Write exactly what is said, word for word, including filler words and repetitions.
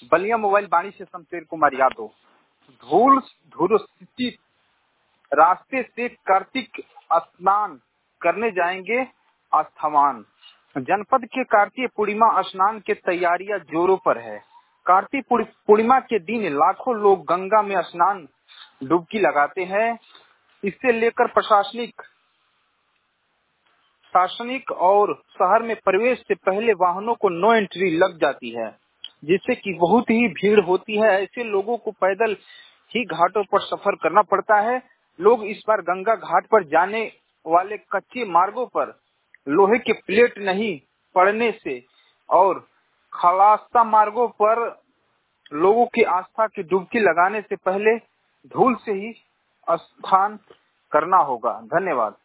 Ballia mobile वाणी से शमशेर कुमार यादव। धूल धूलसित रास्ते से कार्तिक स्नान करने जाएंगे अस्थवान। जनपद के कार्तिक पूर्णिमा स्नान की तैयारियां जोरों पर है। कार्तिक पूर्णिमा के दिन लाखों लोग गंगा में स्नान डुबकी लगाते हैं। इससे लेकर प्रशासनिक शासनिक और शहर में प्रवेश से पहले वाहनों को नो एंट्री लग जाती है, जिससे कि बहुत ही भीड़ होती है। ऐसे लोगों को पैदल ही घाटों पर सफर करना पड़ता है। लोग इस बार गंगा घाट पर जाने वाले कच्चे मार्गों पर लोहे के प्लेट नहीं पड़ने से और खलासा मार्गों पर लोगों की आस्था की डुबकी लगाने से पहले धूल से ही स्नान करना होगा। धन्यवाद।